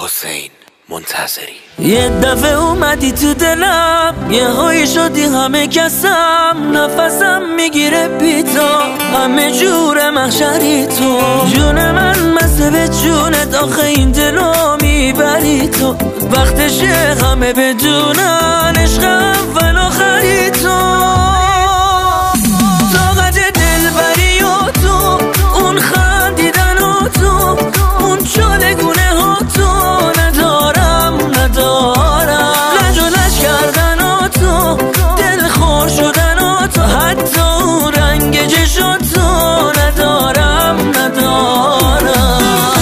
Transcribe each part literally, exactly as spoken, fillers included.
حسین منتظری. یه دفعه اومدی تو دلم، یه هایی شدی همه کسم، نفسم میگیره بی تو، همه جور محشری تو. جون من مثل به جونت، آخه این دلو میبری تو. وقتشه همه بدونن عشق اول آخری تو. طاقت دلبری و تو، اون خندیدن و تو، اون چالگونه ها تو ندارم ندارم. لج و لج کردن و تو، دل خور شدن و تو، حتی اون رنگ چشم تو ندارم ندارم.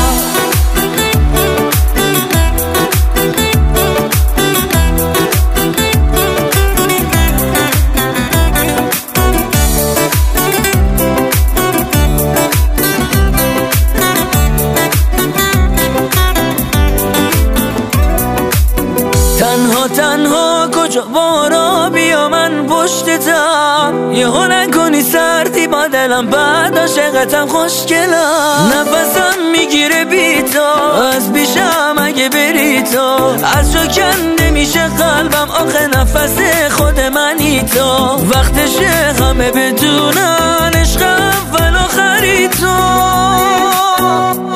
تنها تنها کجا بارا بیا من پشتتم، یه ها نکنی سردی با دلم، بعد عاشقتم خوشگلم. نفسم میگیره بی تو، از بیشم اگه بری تو، از جا کنده میشه قلبم، آخه نفس خود منی تو. وقتشه همه بدونن عشق اول آخری تو.